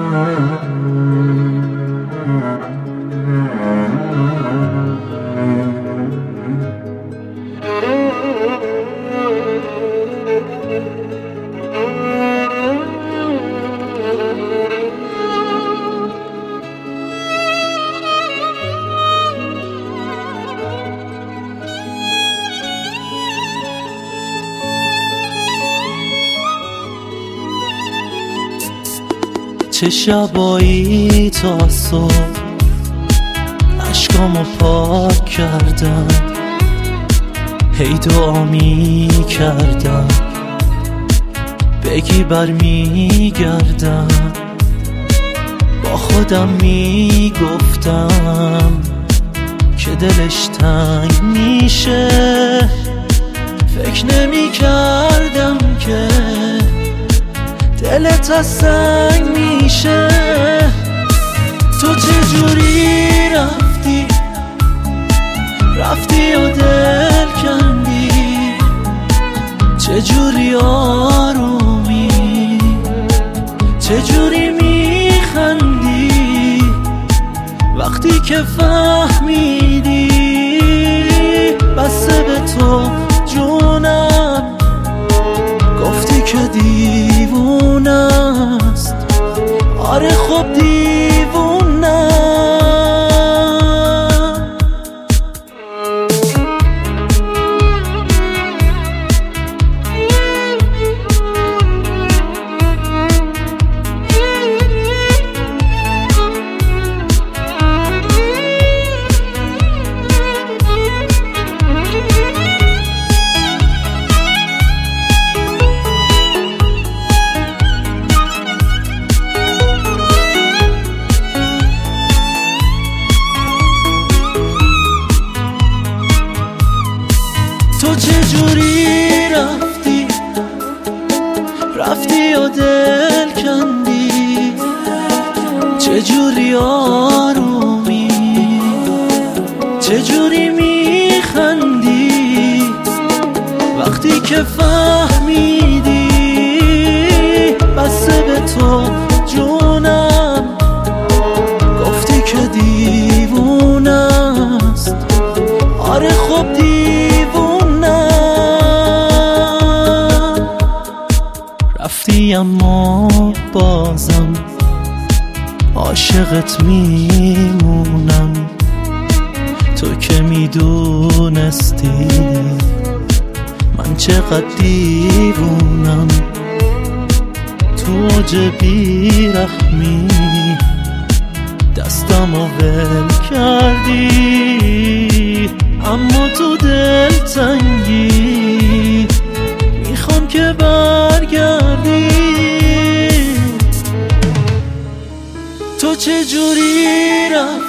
چه شبایی تا صبح عشقامو پاک کردم، هی دعا می کردم بگی برمی گردم، با خودم می گفتم که دلش تنگ میشه، فکر نمی کردم که دلت از سنگ میشه. تو چجوری رفتی و دل کندی، چجوری آرومی، چجوری میخندی وقتی که فهمیدی بسته به تو جونم، گفتی که دیوونه است، آره خب دیوونه. تو چجوری رفتی و دل کندی، چجوری آرومی، چجوری میخندی وقتی که فهمیدی بسته به تو جونم، گفتی که دیوونه است، آره خب دیوونه. رفتی اما بازم عاشقت میمونم، تو که میدونستی من چقدر دیوونم، تو اوج بیرحمی دستمو ول کردی، اما تو دلتنگی میخوام که برگردی. تو چجوری